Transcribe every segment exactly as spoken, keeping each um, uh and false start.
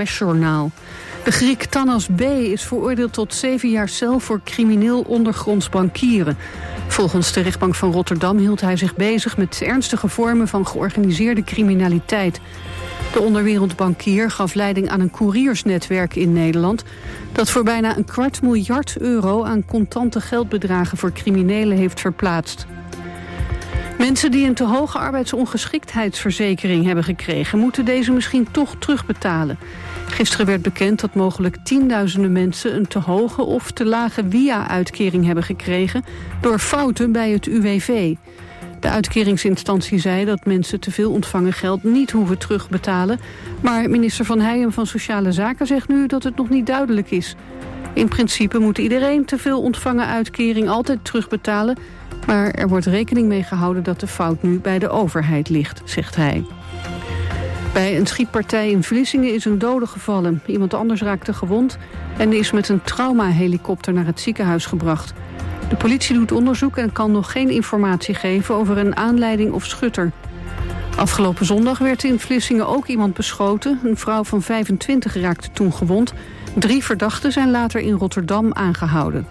O S-journaal. De Griek Thanas B. is veroordeeld tot zeven jaar cel voor crimineel ondergronds bankieren. Volgens de rechtbank van Rotterdam hield hij zich bezig met ernstige vormen van georganiseerde criminaliteit. De onderwereldbankier gaf leiding aan een couriersnetwerk in Nederland dat voor bijna een kwart miljard euro aan contante geldbedragen voor criminelen heeft verplaatst. Mensen die een te hoge arbeidsongeschiktheidsverzekering hebben gekregen, moeten deze misschien toch terugbetalen. Gisteren werd bekend dat mogelijk tienduizenden mensen een te hoge of te lage W I A-uitkering hebben gekregen door fouten bij het U W V. De uitkeringsinstantie zei dat mensen te veel ontvangen geld niet hoeven terugbetalen, maar minister Van Heijem van Sociale Zaken zegt nu dat het nog niet duidelijk is. In principe moet iedereen te veel ontvangen uitkering altijd terugbetalen, maar er wordt rekening mee gehouden dat de fout nu bij de overheid ligt, zegt hij. Bij een schietpartij in Vlissingen is een dode gevallen. Iemand anders raakte gewond en is met een traumahelikopter naar het ziekenhuis gebracht. De politie doet onderzoek en kan nog geen informatie geven over een aanleiding of schutter. Afgelopen zondag werd in Vlissingen ook iemand beschoten. Een vrouw van vijfentwintig raakte toen gewond. Drie verdachten zijn later in Rotterdam aangehouden.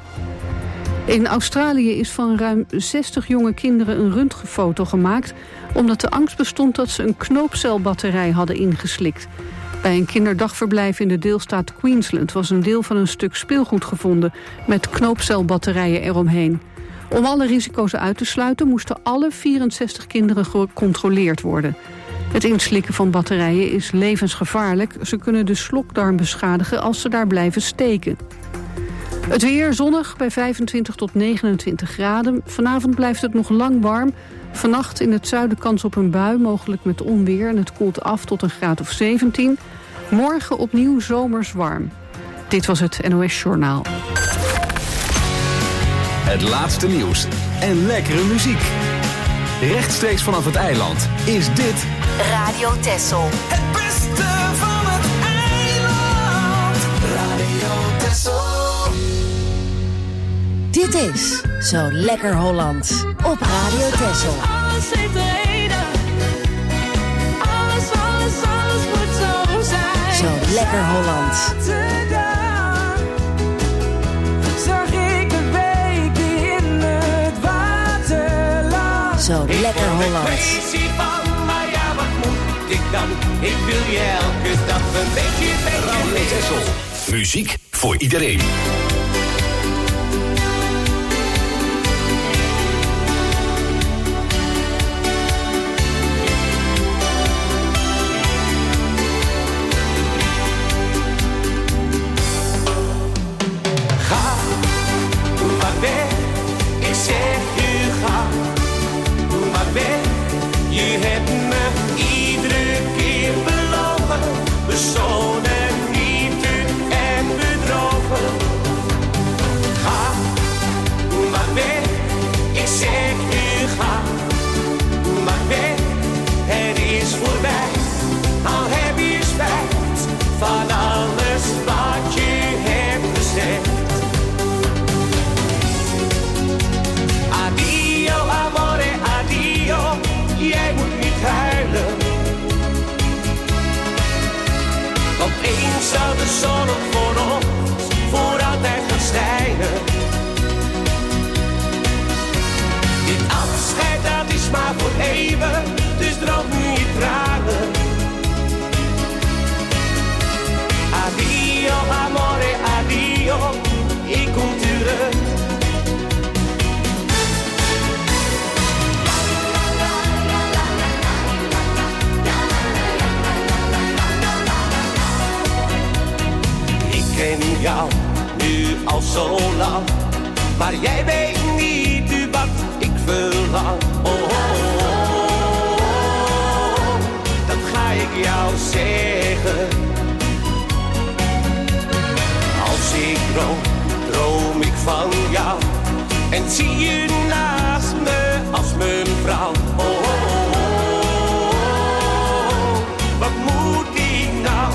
In Australië is van ruim zestig jonge kinderen een röntgenfoto gemaakt omdat de angst bestond dat ze een knoopcelbatterij hadden ingeslikt. Bij een kinderdagverblijf in de deelstaat Queensland was een deel van een stuk speelgoed gevonden met knoopcelbatterijen eromheen. Om alle risico's uit te sluiten moesten alle vierenzestig kinderen gecontroleerd worden. Het inslikken van batterijen is levensgevaarlijk. Ze kunnen de slokdarm beschadigen als ze daar blijven steken. Het weer zonnig bij vijfentwintig tot negenentwintig graden. Vanavond blijft het nog lang warm. Vannacht in het zuiden kans op een bui, mogelijk met onweer. En het koelt af tot een graad of zeventien. Morgen opnieuw zomers warm. Dit was het N O S-journaal. Het laatste nieuws en lekkere muziek. Rechtstreeks vanaf het eiland is dit Radio Texel. Het beste van het eiland. Radio Texel. Dit is Zo Lekker Hollands op Radio Texel. Alles heeft een reden. Alles, alles, alles moet zo zijn. Zo Lekker Hollands. Zaterdag zag ik een week in het water. Zo Lekker Hollands. Van, maar ja, wat moet ik dan? Ik wil je elke dag een beetje, beetje. Radio Texel. Muziek voor iedereen. Zou de zon ook voor ons voor altijd gaan schijnen. Dit afscheid dat is maar voor even, dus droog nu je tranen. Adio amore, adio, ik kom terug. Ik ken jou nu al zo lang, maar jij weet niet nu wat ik verlang. Oh, oh, oh, oh, dat ga ik jou zeggen. Als ik droom, droom ik van jou en zie je naast me als mijn vrouw. Oh, oh, oh, oh, wat moet ik nou?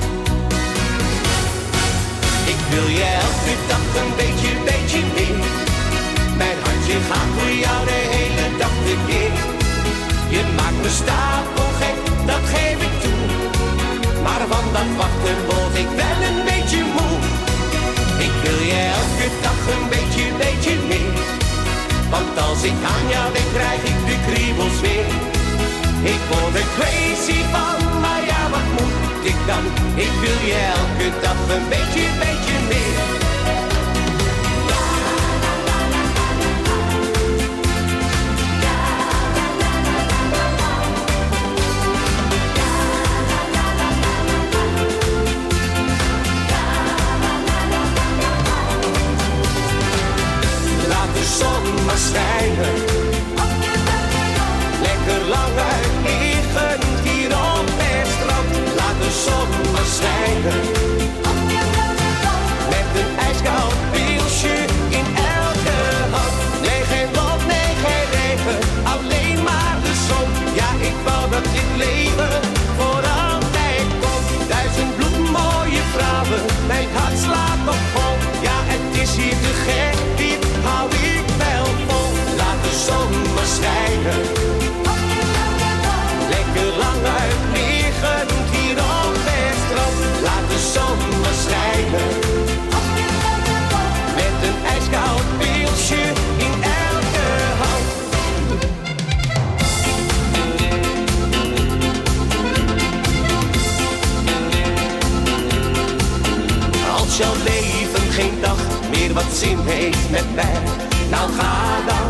Ik wil je elke dag een beetje, beetje meer. Mijn hartje gaat voor jou de hele dag tekeer. Je maakt me stapelgek, dat geef ik toe. Maar wat van dat wachten word ik wel een beetje moe. Ik wil je elke dag een beetje, beetje meer. Want als ik aan jou denk, krijg ik de kriebels weer. Ik word er crazy van, maar ja, wat moet ik dan? Ik wil je elke dag een beetje, beetje meer. Laat de zon maar schijnen. Lekker lang uit liggen hier op het strand. Laat de zon maar schijnen. Met een ijskoud pilsje in elke hand. Nee, geen wolk, nee, geen regen, alleen maar de zon. Ja, ik wou dat dit leven voor altijd kon. Duizend bloedmooie vrouwen, mijn hart slaat op vol. Ja, het is hier te gek, dit hou ik wel vol. Laat de zon maar schijnen. Lekker lang uit liggen hier op het strand. Laat de zon maar schijnen. Met een ijskoud pilsje in elke hand. Als jouw leven geen dag meer wat zin heeft met mij, nou ga dan.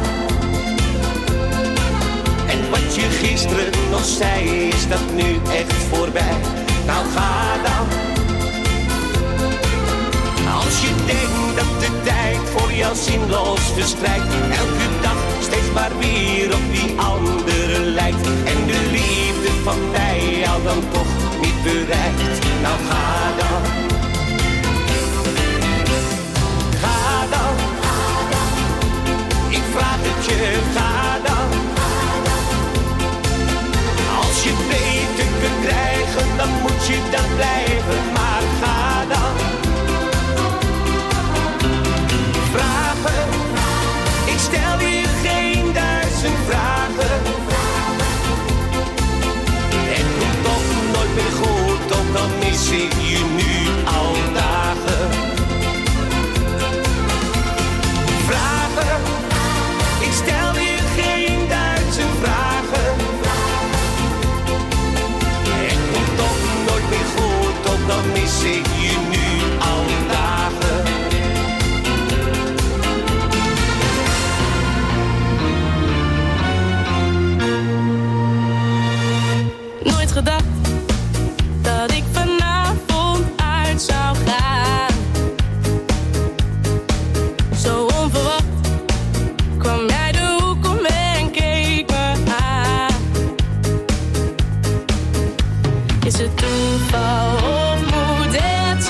En wat je gisteren nog zei, is dat nu echt voorbij? Nou ga dan. Als je denkt dat de tijd voor jou zinloos verstrijkt, elke dag steeds maar weer op die andere lijkt, en de liefde van mij jou dan toch niet bereikt, nou ga dan. Ga dan. Ik vraag het je, ga dan. Als je beter kunt krijgen, dan moet je dan blijven, maar ga dan. Vragen, ik stel je geen duizend vragen. Het komt toch nooit meer goed, ook al mis ik je nu al dagen. Vragen, ik stel je geen duizend vragen. Het komt toch nooit meer goed, ook al mis ik je nu al dagen. Nooit gedacht dat ik vanavond uit zou gaan. Zo onverwacht kwam jij de hoek om en keek me aan. Is het toeval of moet het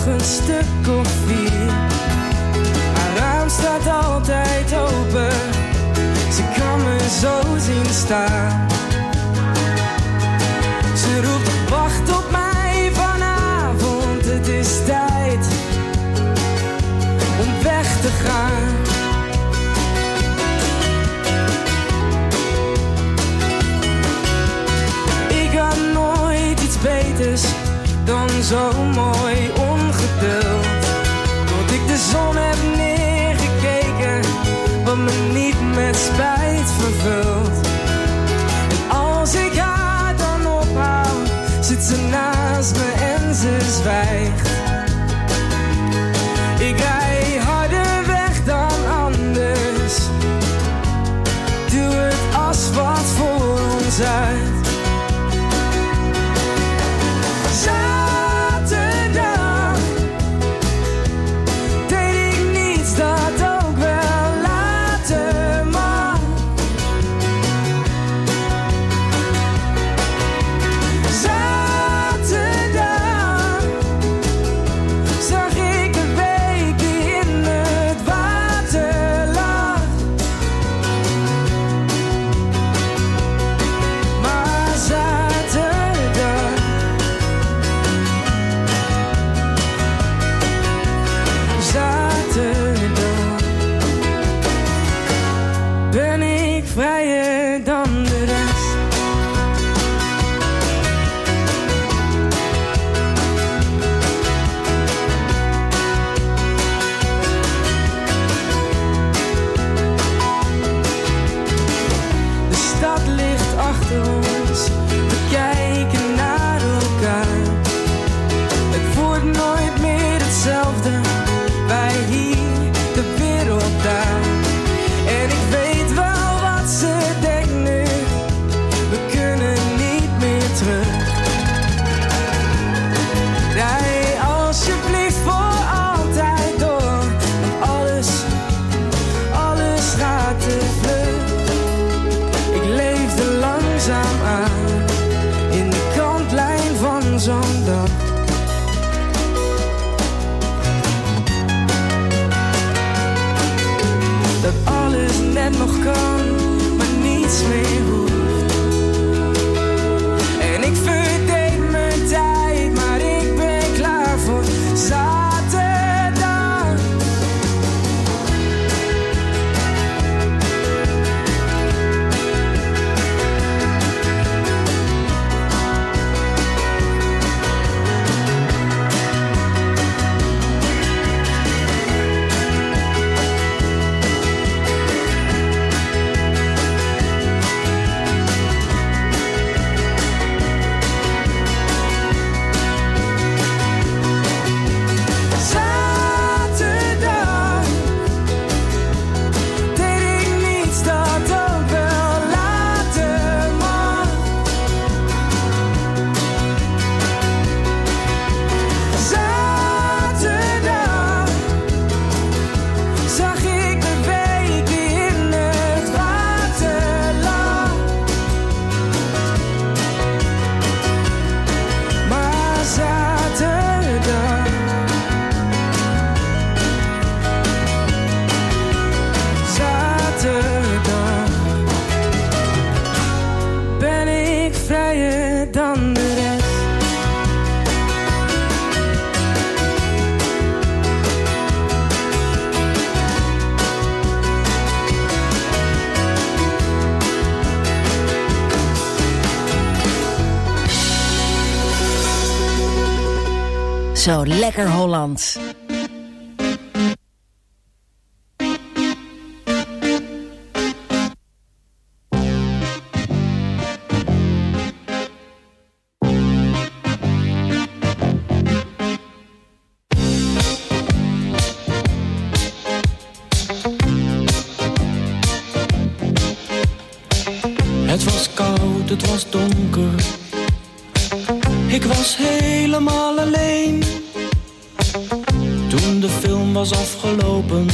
nog een stuk of vier. Haar raam staat altijd open, ze kan me zo zien staan. Ze roept, wacht op mij vanavond, het is tijd om weg te gaan. Ik had nooit iets beters dan zo mooi ongeduld. Tot ik de zon heb neergekeken, wat me niet met spijt vervult. En als ik haar dan ophoud, zit ze naast me en ze zwijgt. Ik rij harder weg dan anders, duw het asfalt voor ons uit. Zaterdag deed ik niets dat ook wel later mag. Zaterdag zag ik de week die in het water lag. Maar zaterdag, zaterdag ben ik vrijer dan de rest. De stad ligt achter ons, we kijken naar elkaar. Het wordt nooit meer hetzelfde, wij hier, de wereld daar. En ik weet wel wat ze denkt nu, we kunnen niet meer terug. Rij alsjeblieft voor altijd door, want alles, alles gaat te vlug. Ik leefde langzaam aan, in de kantlijn van zo'n dag. Dat alles net nog kan, maar niets meer hoeft. En ik verdeed mijn tijd, maar ik ben klaar voor zaterdag. Zaterdag deed ik niets dat ook wel later mag. Zaterdag zag ik de week die in het water lag. Maar zaterdag, zaterdag ben ik vrijer dan de rest. Zo lekker Holland. Het was koud, het was donker. Ik was helemaal alleen. Toen de film was afgelopen,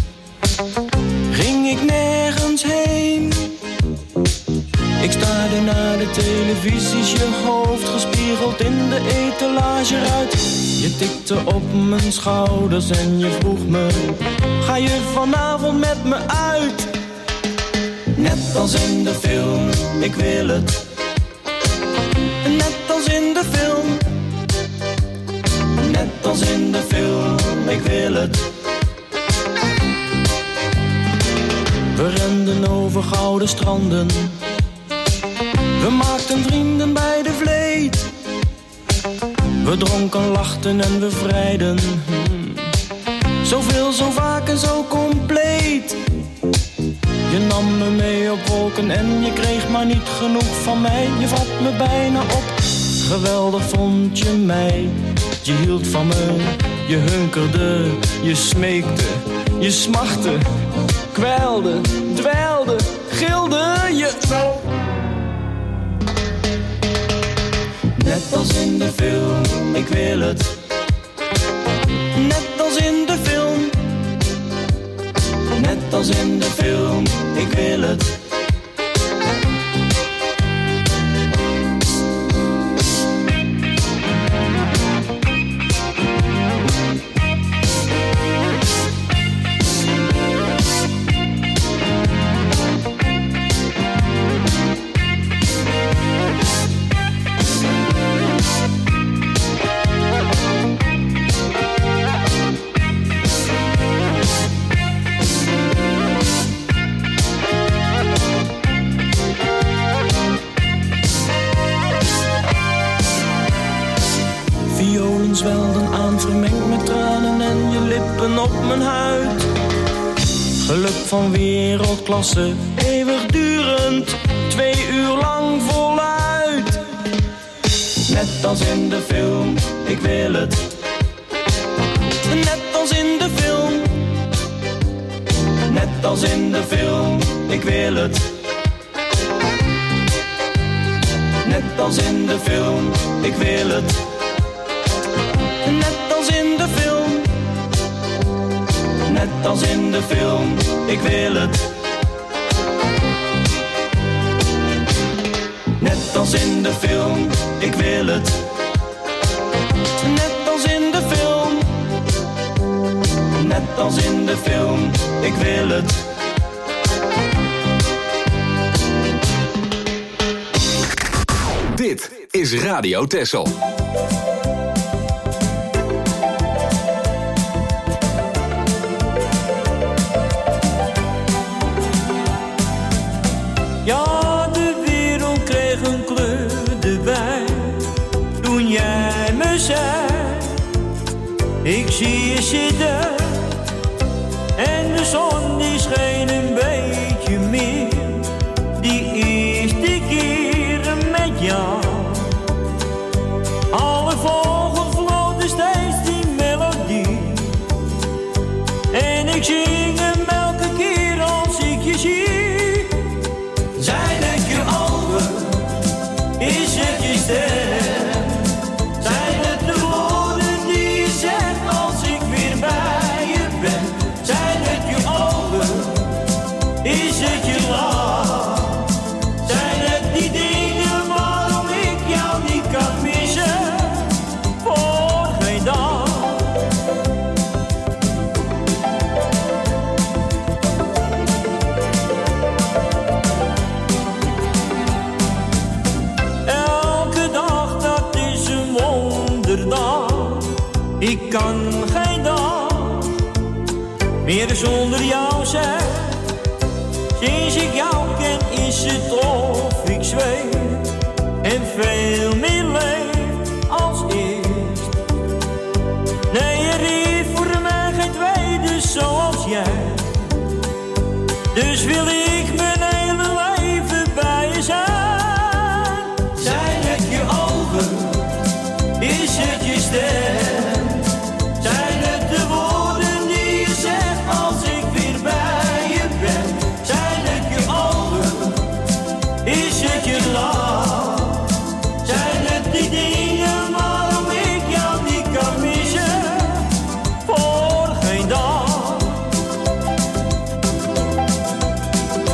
ging ik nergens heen. Ik staarde naar de televisies, je hoofd gespiegeld in de etalage uit. Je tikte op mijn schouders en je vroeg me: ga je vanavond met me uit? Net als in de film, ik wil het. Net als in de film. Net als in de film, ik wil het. We renden over gouden stranden. We maakten vrienden bij de vleet. We dronken, lachten en we vrijden. Hmm. Zoveel, zo vaak en zo compleet. Je nam me mee op wolken en je kreeg maar niet genoeg van mij. Je vat me bijna op, geweldig vond je mij. Je hield van me, je hunkerde, je smeekte, je smachtte, kwijlde, dweilde, gilde je. Net als in de film, ik wil het. Net als in de film. Net als in de film, ik wil het. Zwelden aan, vermengd met tranen en je lippen op mijn huid. Geluk van wereldklasse, eeuwigdurend, twee uur lang voluit. Net als in de film, ik wil het. Net als in de film. Net als in de film, ik wil het. Net als in de film, ik wil het. Net als in de film. Net als in de film, ik wil het. Net als in de film, ik wil het. Net als in de film. Net als in de film, ik wil het. Dit is Radio Texel. Ja, de wereld kreeg een kleur erbij. Toen jij me zei, ik zie je zitten. En de zon die scheen een beetje meer. Die eerste keren met jou. Alle vogels floten steeds die melodie. En ik zing hem elke keer als ik je zie. Zijn het je ogen? Is het je stem? Zijn het de woorden die je zegt als ik weer bij je ben? Zijn het je ogen? Is het je lach? Zijn het die dingen waarom ik jou niet kan missen? Voor geen dag. Ik kan geen dag meer zonder jou zijn. Sinds ik jou ken is het of ik zweef en veel meer leef als eerst. Nee, er is voor mij geen tweede zoals jij. Dus wil ik mijn hele leven bij je zijn. Zijn het je ogen? Is het je stem? Zijn het de woorden die je zegt als ik weer bij je ben? Zijn het je ogen? Is het je lach? Zijn het die dingen waarom ik jou niet kan missen? Voor geen dag.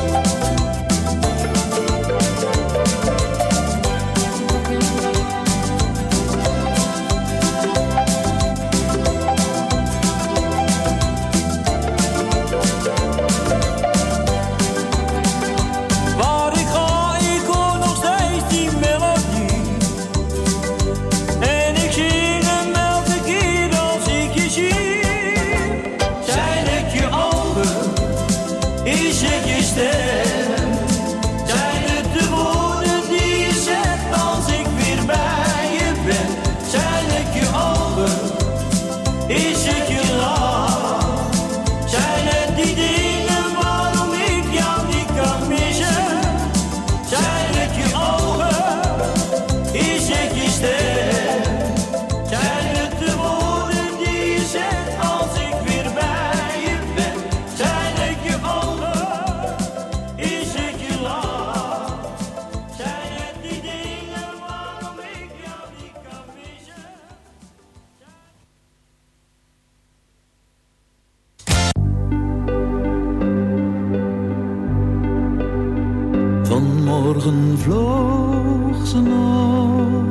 is het je lach? Zijn het die dingen waarom ik jou niet kan missen? Zijn het je ogen? Is het je stem? Zijn het de woorden die je zegt als ik weer bij je ben? Zijn het je ogen? Is het je lach? Zijn het die dingen waarom ik jou niet kan missen? Vanmorgen vloog ze nog,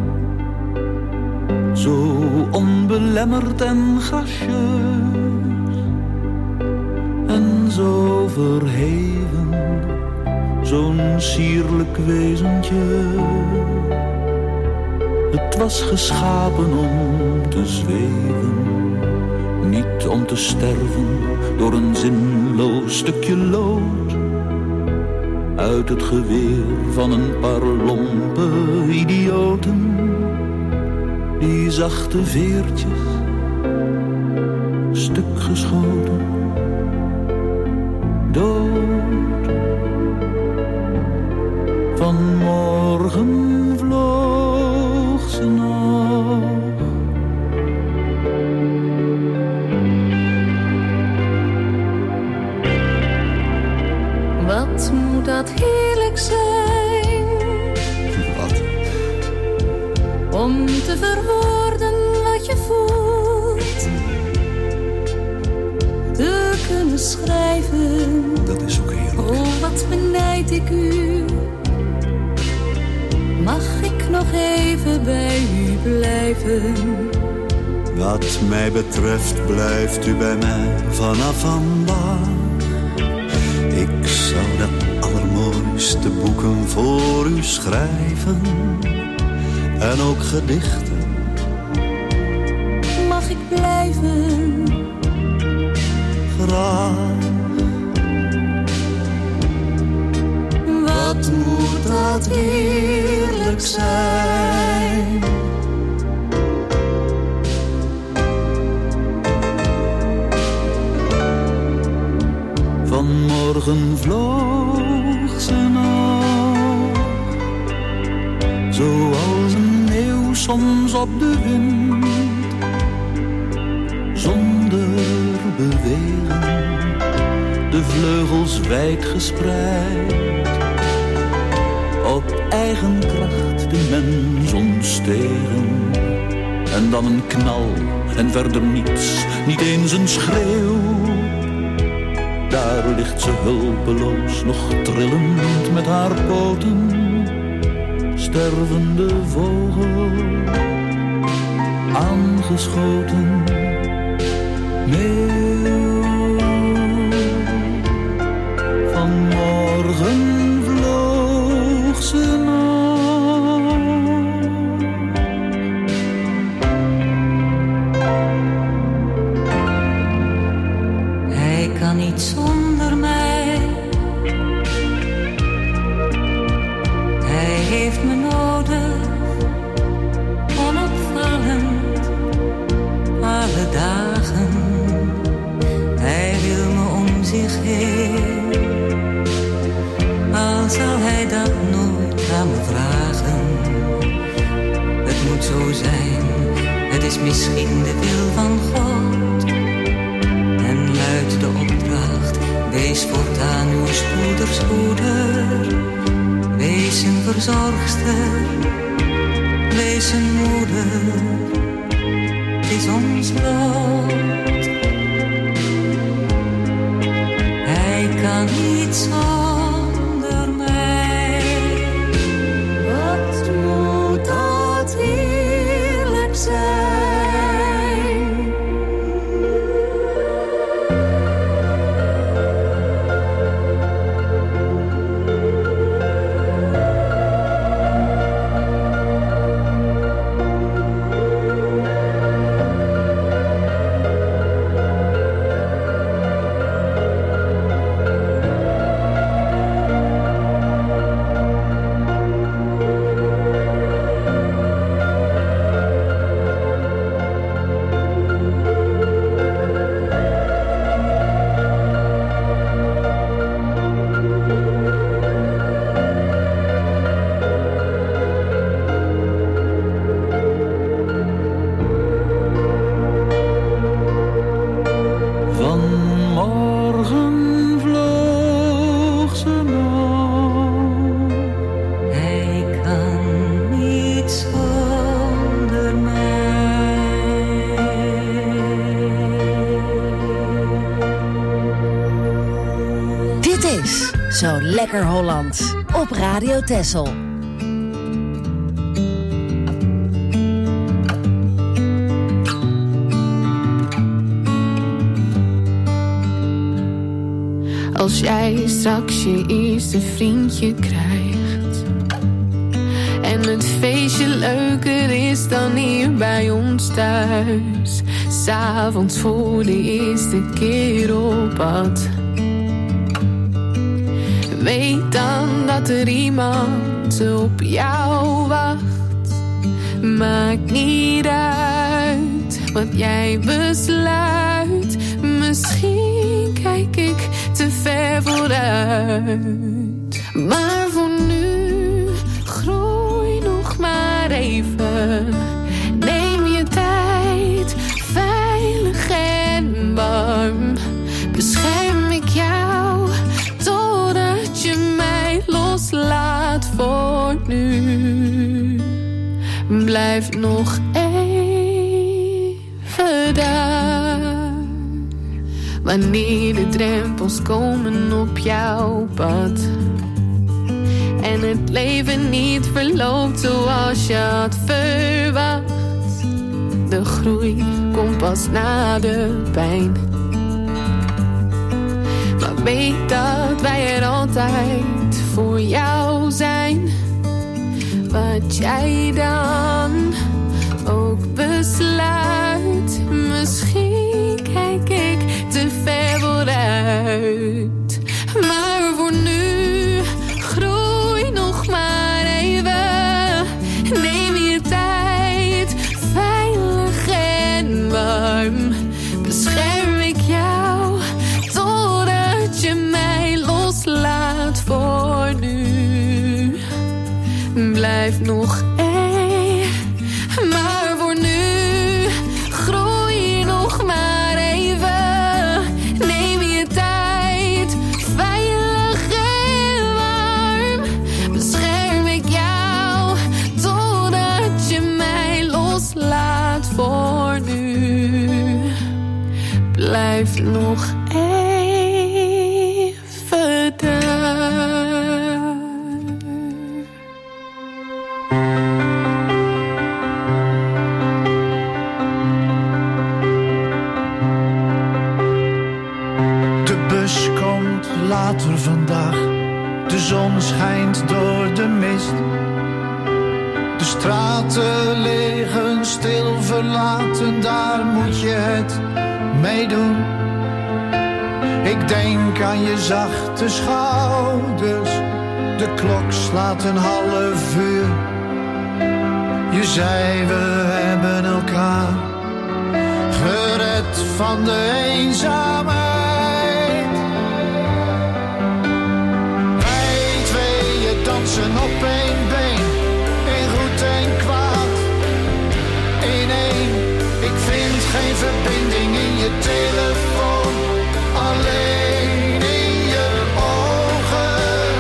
zo onbelemmerd en gracieus, en zo verheven, zo'n sierlijk wezentje. Het was geschapen om te zweven, niet om te sterven door een zinloos stukje lood uit het geweer van een paar lompe idioten. Die zachte veertjes, stuk geschoten, dood. Vanmorgen vloog ze nog. Wat moet dat heerlijk zijn? Wat? Om te verwoorden wat je voelt, te kunnen schrijven. Dat is ook heerlijk. Oh, wat benijd ik u. Mag ik nog even bij u blijven? Wat mij betreft blijft u bij mij vanaf vandaag. Ik zou de allermooiste boeken voor u schrijven. En ook gedichten. Mag ik blijven? Graag. Wat moet dat heerlijk zijn? Vanmorgen vloog ze nog, zoals een eeuw soms op de wind, zonder bewegen, de vleugels wijd gespreid, op eigen kracht de mens ontstegen. En dan een knal en verder niets, niet eens een schreeuw. Daar ligt ze hulpeloos, nog trillend met haar poten, stervende vogel, aangeschoten. Meeuw, vanmorgen vloog ze nog. Hij kan niet zonder mij. Hij heeft me nodig, onopvallend, alle dagen. Hij wil me om zich heen, al zal hij dat nooit aan me vragen. Het moet zo zijn, het is misschien de wil van God. En luidt de opdracht, wees voortaan uw spoeders moeder. Wees een verzorgster, wees een moeder. Het is ons lot. Hij kan niet zonder mij. Wat moet dat heerlijk zijn? Zo lekker Hollands. Op Radio Texel. Als jij straks je eerste vriendje krijgt en het feestje leuker is dan hier bij ons thuis, 's avonds voor de eerste keer op pad, weet dan dat er iemand op jou wacht. Maakt niet uit wat jij besluit, misschien kijk ik te ver vooruit. Maar voor nu, groei nog maar even. Neem je tijd, veilig en warm. Bescherm ik jou, totdat je mij loslaat voor nu. Blijf nog even daar. Wanneer de drempels komen op jouw pad en het leven niet verloopt zoals je had verwacht. De groei komt pas na de pijn. Maar weet dat wij er altijd voor jou zijn. Wat jij dan ook besluit, misschien kijk ik te ver vooruit. Maar voor nu, groei nog maar even. Neem je tijd, veilig en warm. Bescherm ik jou, totdat je mij loslaat voor nu. Blijf nog even, maar voor nu, groei nog maar even. Neem je tijd, veilig en warm. Bescherm ik jou, totdat je mij loslaat voor nu. Blijf nog even daar. Later vandaag, de zon schijnt door de mist. De straten liggen stil verlaten, daar moet je het mee doen. Ik denk aan je zachte schouders, de klok slaat een half uur. Je zei we hebben elkaar gered van de eenzaamheid. Dansen op één been, in goed en kwaad. In één, ik vind geen verbinding in je telefoon. Alleen in je ogen.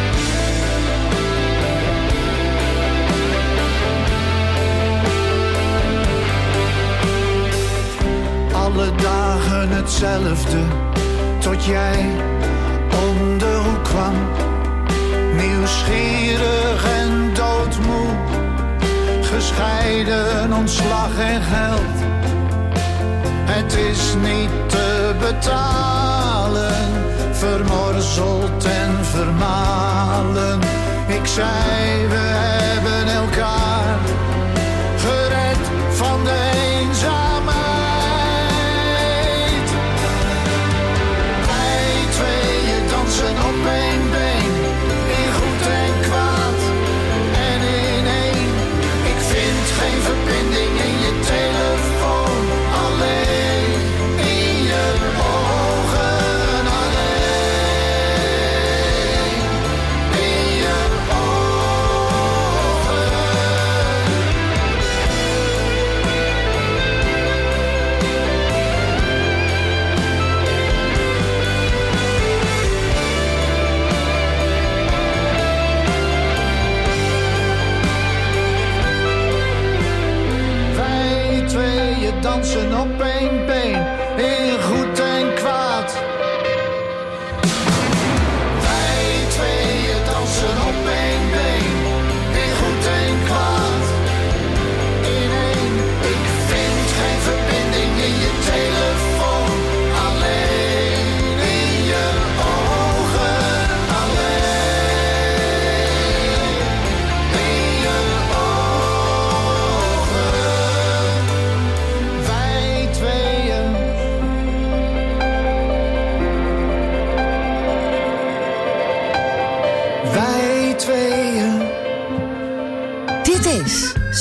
Alle dagen hetzelfde, tot jij om de hoek kwam. Nieuwsgierig en doodmoe, gescheiden, ontslag en geld. Het is niet te betalen, vermorzeld en vermalen. Ik zei we hebben elkaar gered van de eenzaamheid. Wij tweeën dansen op één been. Geen verbinding in je telefoon, alleen in je ogen, alleen in je ogen.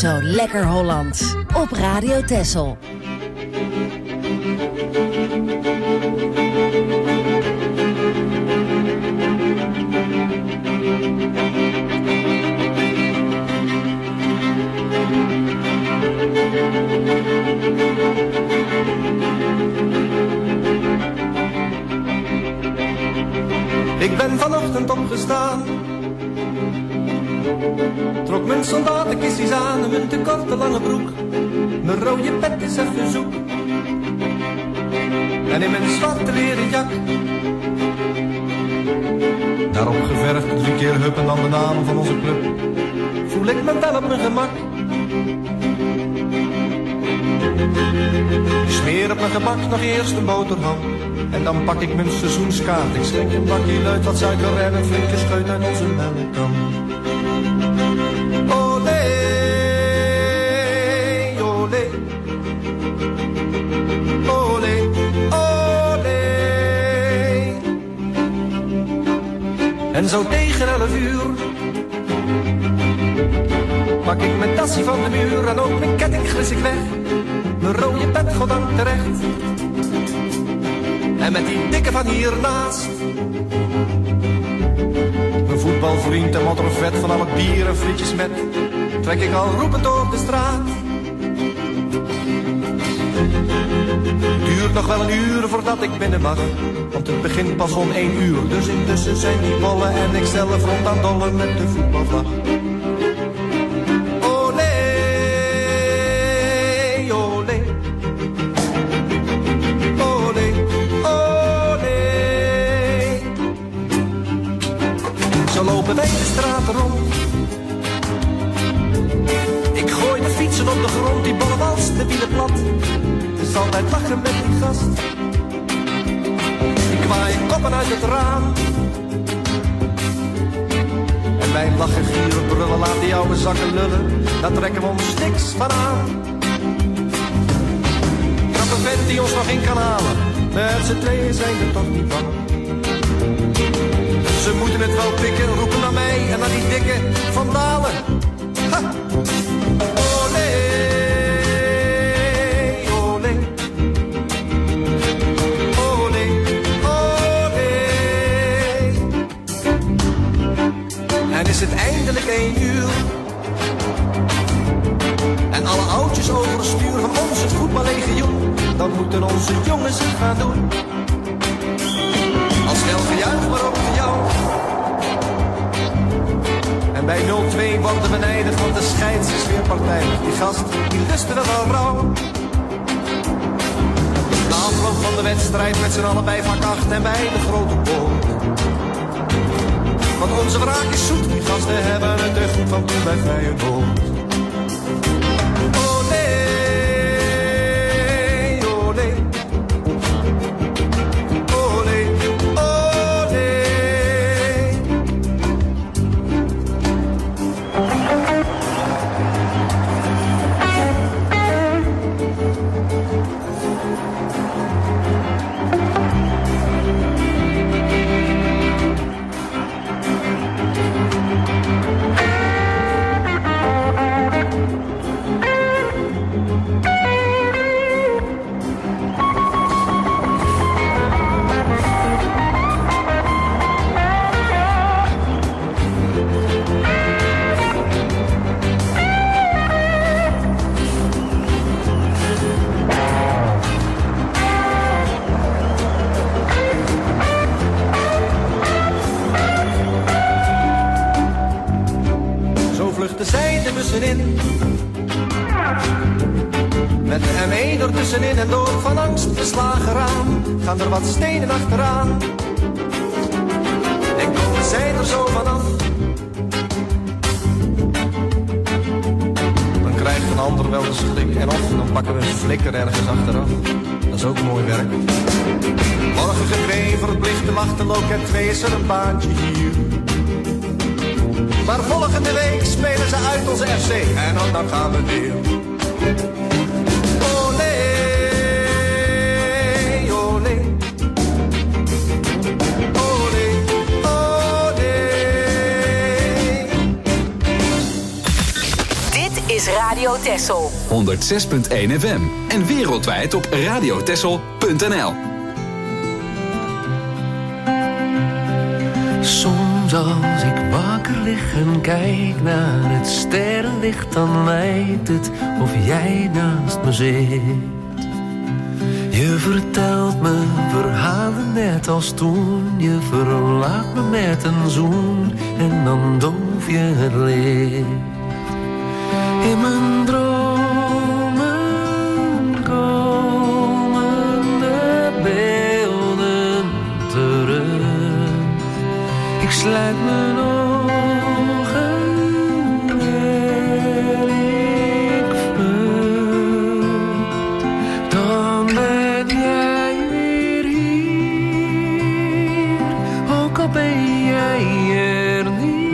Zo lekker Hollands. Op Radio Texel. Ik ben vanochtend opgestaan, trok mijn soldatenkisties aan en mijn te korte lange broek. Mijn rode pet is even zoek en in mijn zwarte leren jak, daarop geverfd drie keer hup en dan de naam van onze club, voel ik me wel op mijn gemak. Ik smeer op mijn gebak nog eerst een boterham en dan pak ik mijn seizoenskaart. Ik schenk een bakje luid, wat suiker en een flinke scheut uit onze melkkam. Olé, olé, olé, olé. En zo tegen elf uur pak ik mijn tassie van de muur en ook mijn ketting glis ik weg. Mijn rode pet goddank terecht. En met die dikke van hiernaast, mijn voetbalvriend en motorvet van al het bier en frietjes met, trek ik al roepend door de straat. Duurt nog wel een uur voordat ik binnen mag, want het begint pas om één uur. Dus intussen zijn die bollen en ik zelf rond aan dollen met de voetbalvlag. Lopen wij de straten rond. Ik gooi de fietsen op de grond, die bollen wals de wielen plat. Het is altijd lachen met die gast. Ik kwaai koppen uit het raam. En wij lachen, gieren, brullen, laat die oude zakken lullen. Daar trekken we ons niks van aan. Knappe vent die ons nog in kan halen. Met z'n tweeën zijn we toch niet bang. Ze moeten het wel pikken, roepen naar mij en naar die dikke Van Dalen. Ha! Olé, olé, olé, olé. En is het eindelijk één uur en alle oudjes overstuur van ons het voetballegioen, dan moeten onze jongens het gaan doen. Als snel gejuich maar ook voor jou. En bij nul twee worden we nijdig, want de scheids is weer partijdig. Die gast, die lustte wel wel rauw. Na afloop van de wedstrijd met z'n allen bij vak acht en bij de grote boot. Want onze wraak is zoet, die gasten hebben het te goed van toen bij Feyenoord. Olé, olé. Met de M één ertussenin en door van angst verslagen raam gaan er wat stenen achteraan. En komen zij er zo vanaf. Dan krijgt een ander wel de schrik en of dan pakken we een flikker ergens achteraf. Dat is ook mooi werk. Morgen gedwee, verplicht de macht, de loket twee is er een baantje hier. Maar volgende week spelen ze uit onze F C en dan, dan gaan we weer. Olé, olé. Olé, olé. Dit is Radio Texel. honderd zes punt één F M en wereldwijd op radiotexel punt n l. Soms als ik wakker lig en kijk naar het sterrenlicht, dan lijkt het of jij naast me zit. Je vertelt me verhalen net als toen. Je verlaat me met een zoen en dan doof je het licht. In mijn dromen komen de beelden terug. Ik sluit mijn ogen en ik vlucht. Dan ben jij weer hier, ook al ben jij er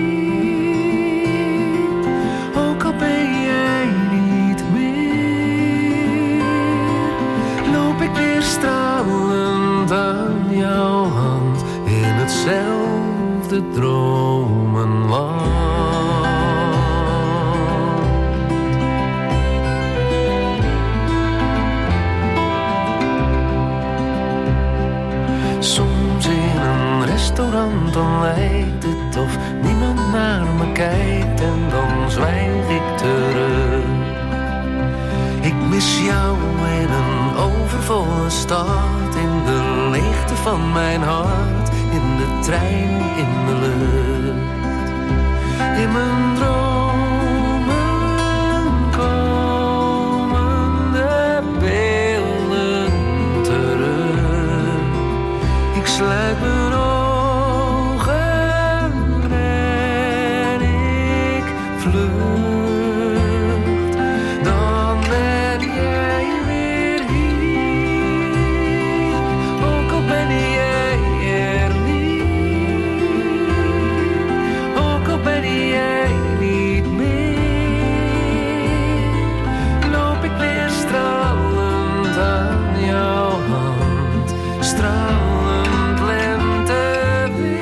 niet, ook al ben jij niet meer. Loop ik weer stralend aan jouw hand in hetzelfde dromenland. Soms in een restaurant, dan lijkt het of niemand naar me kijkt en dan zwijg ik terug. Ik mis jou in een overvolle stad, in de leegte van mijn hart, in de trein, in de lucht. In mijn dromen komen de beelden terug. Ik sluit mijn ogen en ik vlucht. Dan ben jij weer hier, ook al ben jij er niet, ook al ben jij niet meer. Loop ik weer stralend aan jouw hand, stralend lenteweer.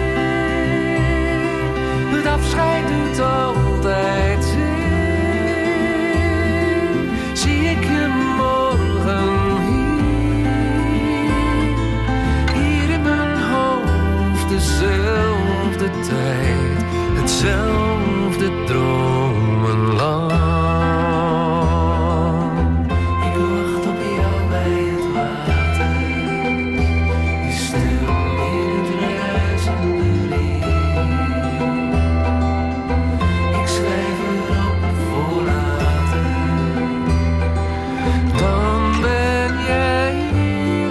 Het afscheid doet altijd zeer. Zie ik je morgen hier, hier in mijn hoofd dezelfde tijd, hetzelfde dromenland. Ik wacht op jou bij het water, je stil in het ruisende riet. Ik schrijf erop voor later, dan ben jij weer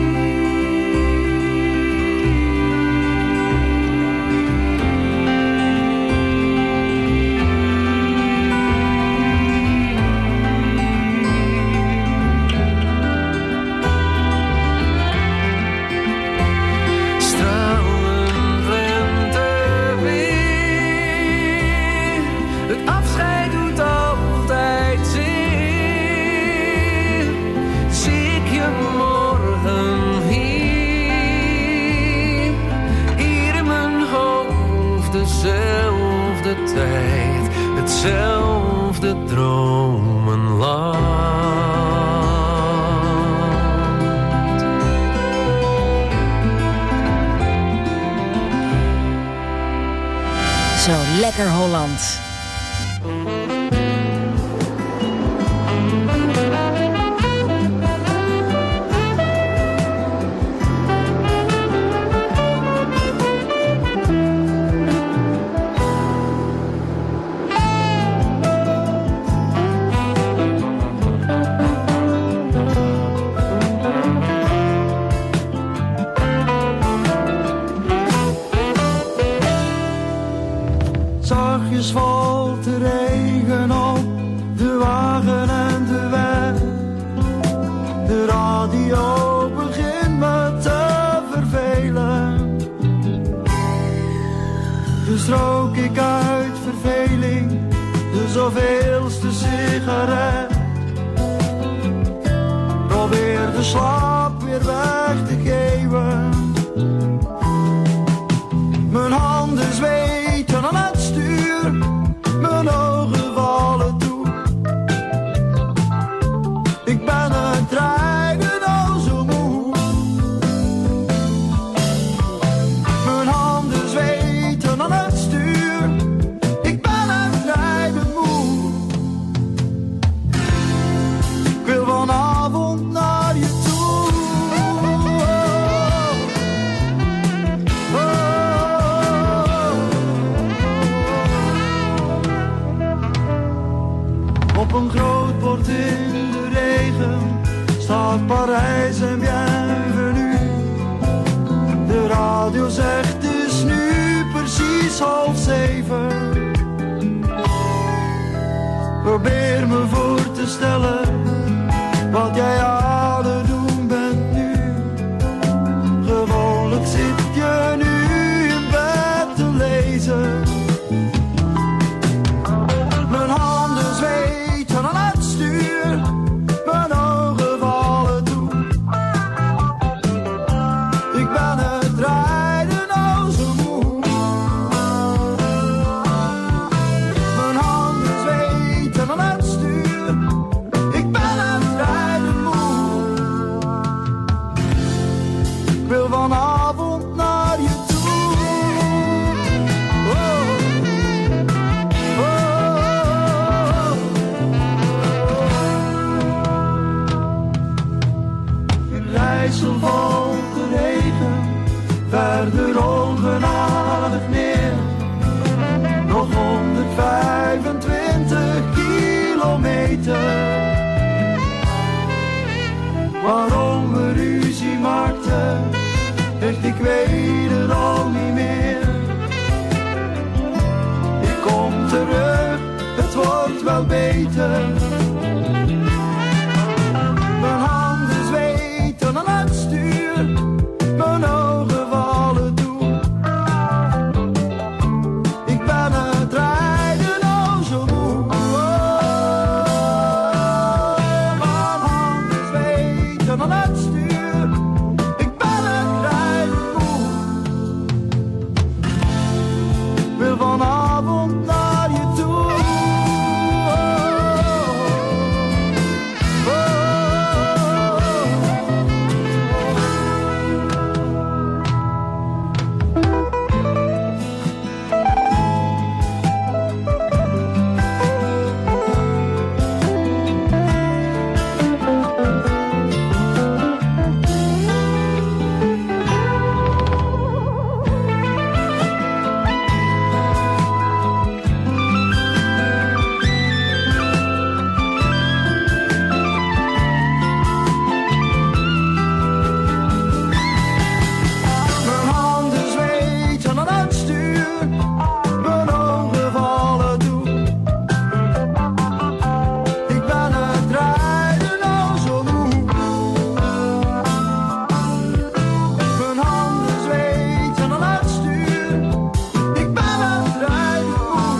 stralend lenteweer. Het afscheid doet altijd zeer. Zie ik je morgen hier, hier in mijn hoofd dezelfde tijd, hetzelfde dromenland. Zo lekker Holland. Zachtjes valt de regen op de wagen en de weg. De radio begint me te vervelen. Dus rook ik uit verveling de zoveelste sigaret. Probeer de slaap weer weg te geven. Mijn handen zweten aan het stuur, mijn ogen vallen toe. vanaf Parijs en bienvenue. De radio zegt het is nu precies half zeven. Probeer me voor te stellen wat jij aan het doen bent nu. Gewoonlijk zit je nu in bed te lezen. Mijn handen zweten aan het stuur, mijn ogen vallen toe. Ik ben het rijden al zo moe. Mijn handen zweten aan het stuur, ik ben het rijden moe. Ik wil vanavond naar je toe. IJssel valt de regen, verder ongenadig neer. Nog honderdvijfentwintig kilometer. Waarom we ruzie maakten, echt ik weet het al niet meer. Ik kom terug, het wordt wel beter. Mijn handen zweten aan het stuur, mijn ogen vallen toe. Ik ben het rijden al zo moe. Mijn handen zweten aan het stuur, ik ben het rijden moe. Ik wil vanavond naar je toe. Mijn handen zweten aan het stuur, mijn ogen vallen toe. Ik ben het rijden al zo moe. Mijn handen zweten aan het stuur, ik ben het rijden moe.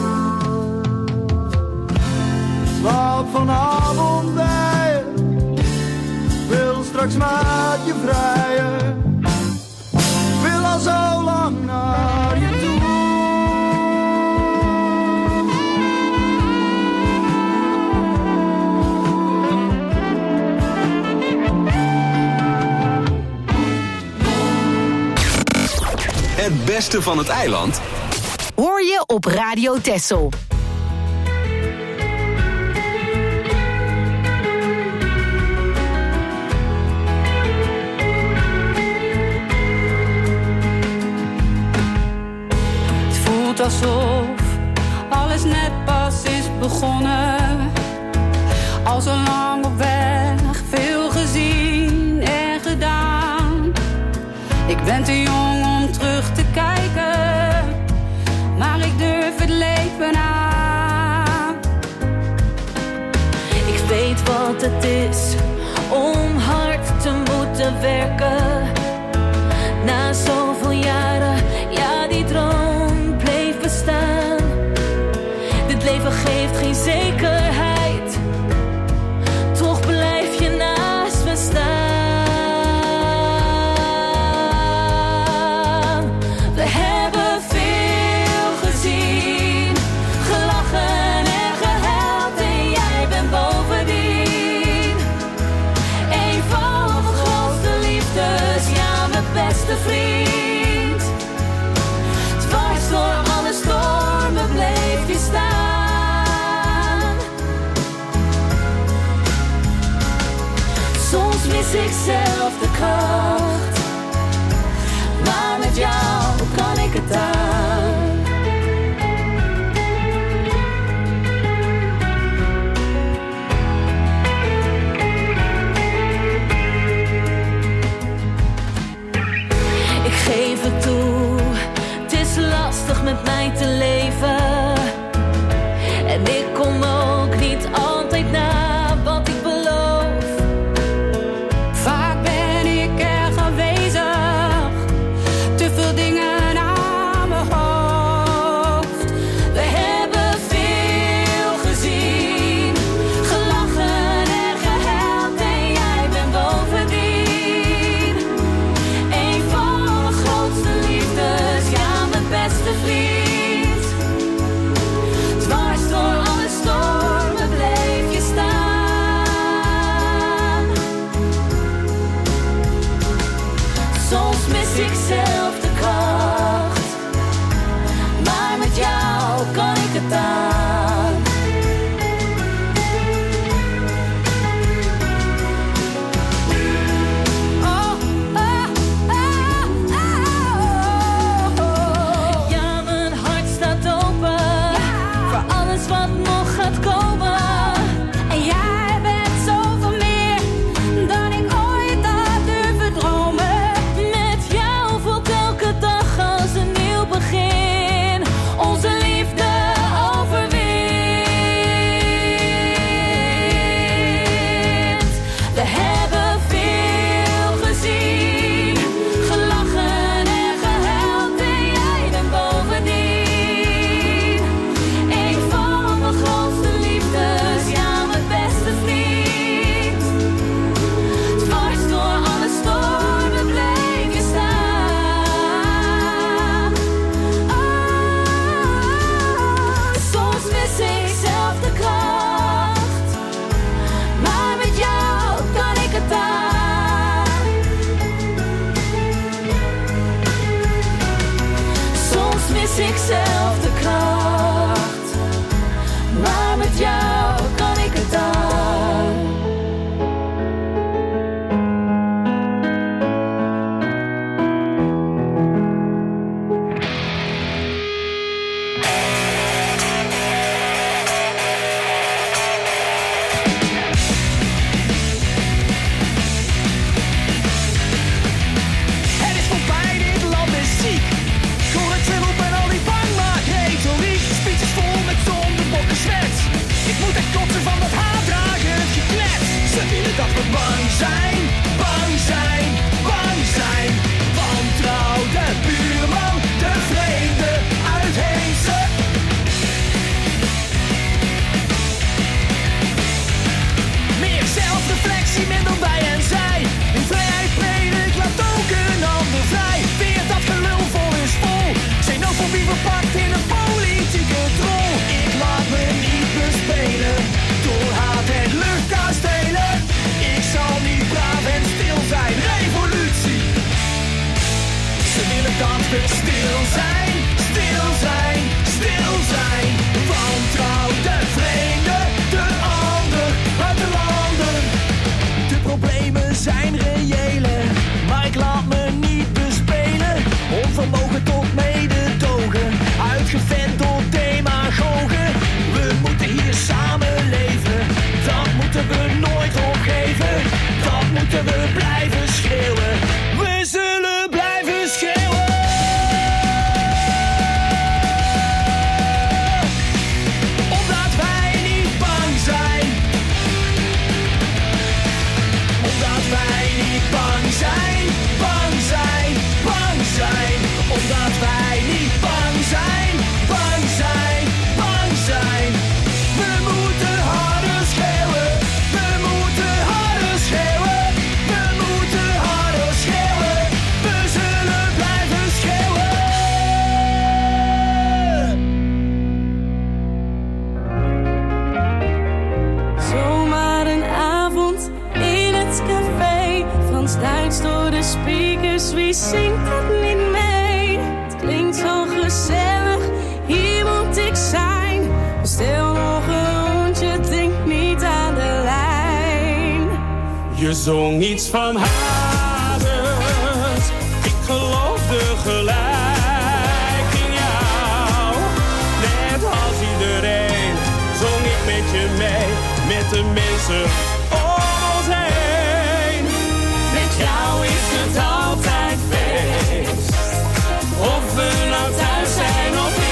Slaap vanavond bij je, wil straks met je vrijen. Wil al zo lang naar je toe. Het beste van het eiland Hoor je op Radio Texel. Het voelt alsof alles net pas is begonnen. Al zo lang op weg, veel gezien en gedaan. Ik ben te jong om terug te kijken, maar ik durf het leven aan. Ik weet wat het is om hard te moeten werken. Na zoveel jaren, ja, die droom bleef bestaan. Dit leven geeft geen zekerheid, toch blijf je naast me staan. We hebben veel gezien, gelachen en gehuild en jij bent bovendien een van de grootste liefdes, ja, mijn beste vriend. Dwars door alle stormen bleef je staan. Soms mis ik zelf de kracht, maar met jou kan ik het aan. met mij te leven. En ik kom ook niet altijd na wat ik beloof. Vaak ben ik er aanwezig, te veel dingen aan mijn hoofd. We hebben veel gezien, gelachen en gehuild en jij bent bovendien een van mijn grootste liefdes, ja mijn beste vriend. Dwars door alle stormen bleef je staan. Soms mis ik zelf de kracht, maar met jou kan ik het aan. Oh, oh, oh, oh, oh. Ja, mijn hart staat open voor alles wat nog gaat komen. En jij bent zoveel meer dan ik ooit had durven dromen. Met jou voelt elke dag als een nieuw begin. Onze liefde overwint. We hebben veel gezien, gelachen en gehuild en jij bent bovendien een van mijn grootste liefdes, ja mijn beste vriend. Dwars door alle stormen bleef je staan. Oh, soms mis ik zelf de kracht, maar met jou kan ik het aan. Soms mis ik zelf de kracht, maar met jou kan ik het aan. Het is voorbij, dit land is ziek. Ik hoor het erop en al die bangmaak retoriek. Speeches vol met zondebokken zwets. Ik moet echt kotsen van dat haatdragend geklets. Ze willen dat we bang zijn, bang zijn, bang zijn. Wantrouw, de buurman, de vreemde, uitheemse. Meer zelfreflectie, minder wij en zij. In vrijheid predik, laat ook een ander vrij. Weer dat gelul vol is vol. Xenofobie verpakt in een politieke drol. Ik laat me niet bespelen door haat en luchtkastelen. Ik zal niet braaf en stil zijn. Revolutie. Ze willen dat we stil zijn, stil zijn, stil zijn. Wantrouw, de vreemde, de ander, uit de landen. De problemen zijn reële, maar ik laat me niet bespelen. Onvermogen tot mededogen, uitgevent door demagogen. We moeten hier samenleven, dat moeten we nooit opgeven. Dat moeten we blijven schreeuwen, we zullen blijven schreeuwen. Omdat wij niet bang zijn. Omdat wij niet bang zijn, bang zijn, bang zijn. Omdat wij niet bang zijn, bang zijn, bang zijn. We moeten harder schreeuwen, we moeten harder schreeuwen, we moeten harder schreeuwen. We zullen blijven schreeuwen. Zomaar een avond in het café. Frans-Duits door de speakers, wie zingt het niet mee? Het klinkt zo gezellig, hier moet ik zijn. Stel nog een rondje, denk niet aan de lijn. Je zong iets van Hades, ik geloofde gelijk in jou. Net als iedereen zong ik met je mee, met de mensen om ons heen. Met jou is het altijd feest, of we nou thuis zijn of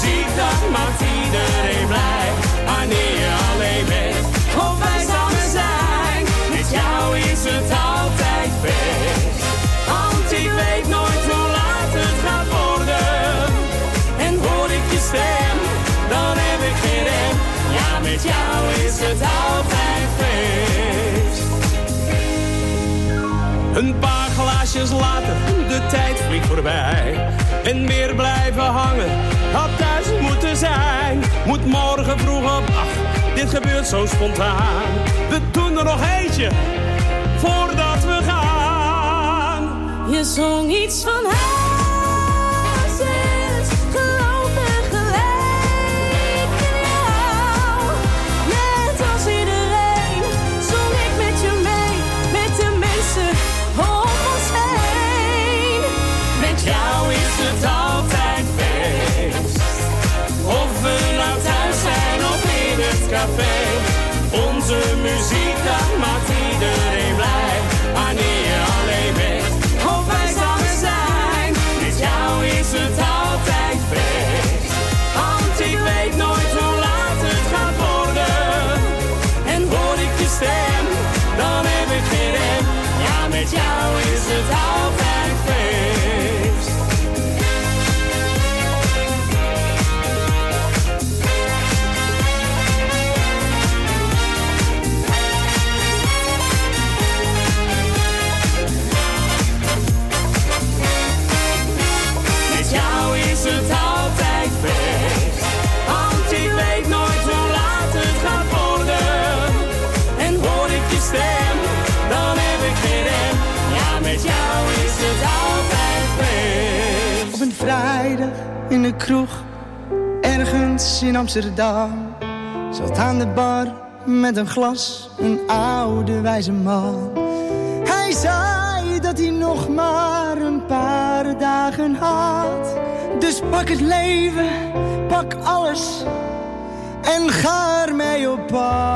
muziek, dat maakt iedereen blij. Wanneer je alleen bent, of wij samen zijn, met jou is het altijd feest. Want ik weet nooit hoe laat het gaat worden. En hoor ik je stem, dan heb ik geen rem. Ja, met jou is het altijd feest. Een paar glaasjes later, de tijd vliegt voorbij. En weer blijven hangen, had thuis moeten zijn. Moet morgen vroeg op acht, dit gebeurt zo spontaan. We doen er nog eentje, voordat we gaan. Je zong iets van hazes, geloof en gelijk in jou. Net als iedereen, zong ik met je mee, met de mensen om ons heen. Met jou is het altijd feest. Of we nou thuis zijn of in het café. Onze muziek, dat maakt iedereen blij. Wanneer je alleen bent, of wij samen zijn, met jou is het altijd feest. Want ik weet nooit hoe laat het gaat worden. En hoor ik je stem, dan heb ik geen rem. Ja, met jou is het altijd feest. Met jou is het altijd feest. Want ik weet nooit hoe laat het gaat worden. En hoor ik je stem, dan heb ik geen rem. Ja, met jou is het altijd feest. Op een vrijdag in de kroeg, ergens in Amsterdam, zat aan de bar met een glas een oude wijze man. Hij zei dat hij nog maar een paar dagen had. Dus pak het leven, pak alles en ga ermee op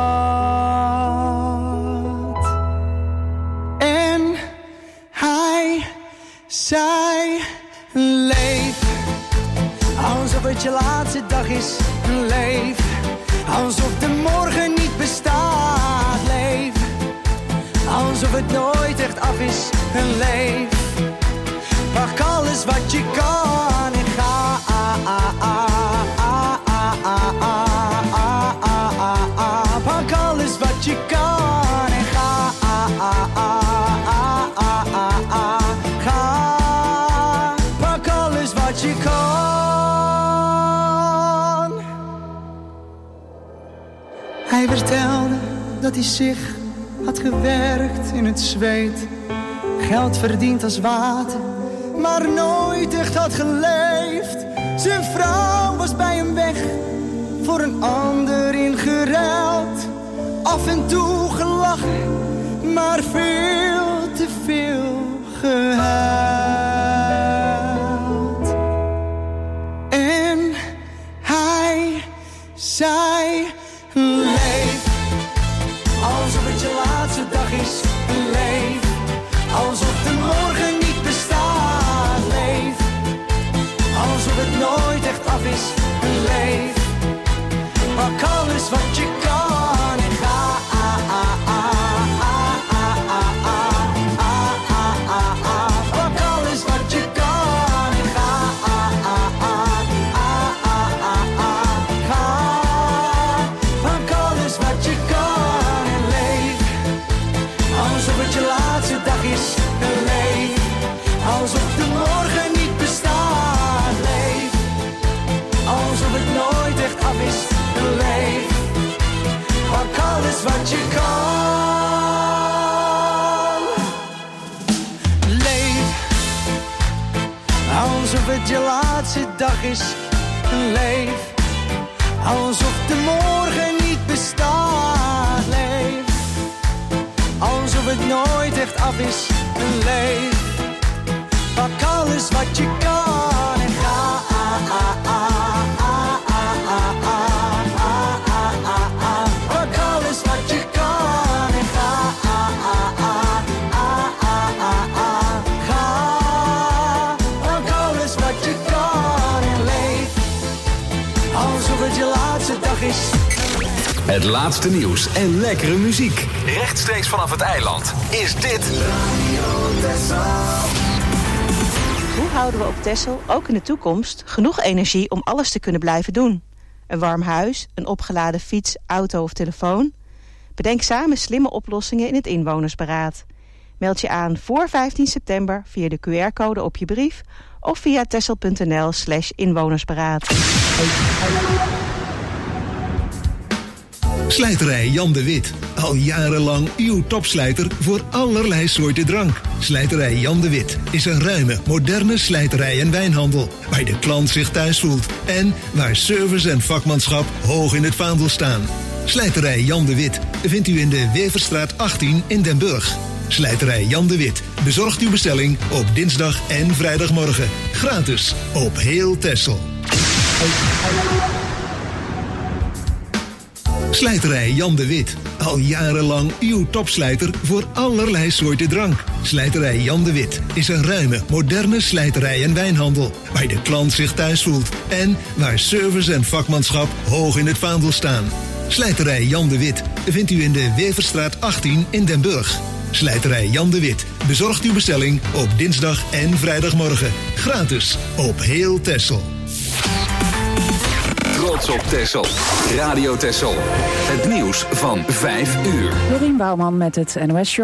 pad. En hij zei, leef alsof het je laatste dag is. Leef alsof de morgen niet bestaat. Leef alsof het nooit echt af is. Leef, pak alles wat je kan en ga. Pak alles wat je kan en ga. Ga, pak alles wat je kan. Hij vertelde dat hij zich had gewerkt in het zweet, geld verdiend als water, maar nooit echt had geleefd. Zijn vrouw was bij hem weg, voor een ander ingeruild. Af en toe gelachen, maar veel te veel gehuild. En hij zei, leef alsof het je laatste dag is. Leef alsof de morgen niet bestaat. Leef alsof het nooit echt af is. Leef, pak alles wat je kan en ga. Pak alles wat je kan en ga. Ga, pak alles wat je kan en leef alsof het je laatste dag is. Leef alsof de morgen niet bestaat. Leef alsof het nooit echt af is. Leef, pak alles wat je kan. Leef alsof het je laatste dag is. Leef alsof de morgen niet bestaat. Leef alsof het nooit echt af is. Leef, pak alles wat je kan en ga. Pak alles wat je kan en ga. Ga, pak alles wat je kan en leef Het laatste nieuws en lekkere muziek. Rechtstreeks vanaf het eiland is dit Radio Texel. Hoe houden we op Texel ook in de toekomst genoeg energie om alles te kunnen blijven doen? Een warm huis, een opgeladen fiets, auto of telefoon? Bedenk samen slimme oplossingen in het inwonersberaad. Meld je aan voor vijftien september via de Q R-code op je brief of via texel.nl slash inwonersberaad. Slijterij Jan de Wit. Al jarenlang uw topslijter voor allerlei soorten drank. Slijterij Jan de Wit is een ruime, moderne slijterij en wijnhandel, waar de klant zich thuis voelt en waar service en vakmanschap hoog in het vaandel staan. Slijterij Jan de Wit vindt u in de Weverstraat achttien in Den Burg. Slijterij Jan de Wit bezorgt uw bestelling op dinsdag en vrijdagmorgen. Gratis op heel Texel. Slijterij Jan de Wit. Al jarenlang uw topslijter voor allerlei soorten drank. Slijterij Jan de Wit is een ruime, moderne slijterij en wijnhandel, waar de klant zich thuis voelt en waar service en vakmanschap hoog in het vaandel staan. Slijterij Jan de Wit vindt u in de Weverstraat achttien in Den Burg. Slijterij Jan de Wit bezorgt uw bestelling op dinsdag en vrijdagmorgen. Gratis op heel Texel. Trots op Texel. Radio Texel. Het nieuws van vijf uur. Dorien Bouwman met het N O S Journal.